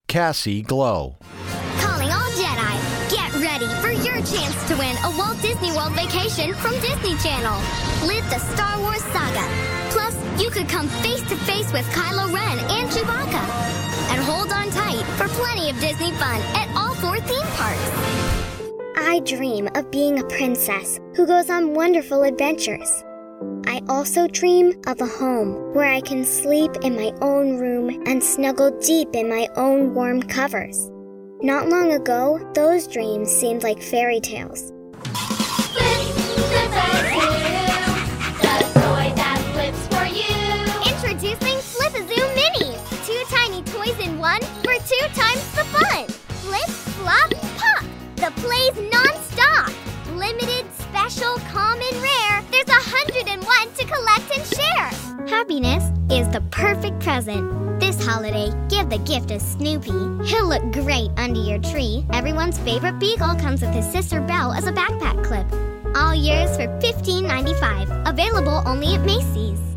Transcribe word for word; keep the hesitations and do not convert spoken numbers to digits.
Cassie Glow. Calling all Jedi. Get ready for your chance to win a Walt Disney World vacation from Disney Channel. Live the Star Wars saga. Plus, you could come face to face with Kylo Ren and Chewbacca. And hold on tight for plenty of Disney fun at all four theme parks. I dream of being a princess who goes on wonderful adventures. I also dream of a home where I can sleep in my own room and snuggle deep in my own warm covers. Not long ago, those dreams seemed like fairy tales. Flip, Flip-A-Zoo, the toy that flips for you. Introducing Flip-A-Zoo Minis. Two tiny toys in one for two times the fun. Flip, flop, pop. The play's non-stop. Limited, special, common, rare. There's a hundred and one to collect and share. Happiness is the perfect present. This holiday, give the gift of Snoopy. He'll look great under your tree. Everyone's favorite beagle comes with his sister Belle as a backpack clip. All yours for fifteen ninety-five. Available only at Macy's.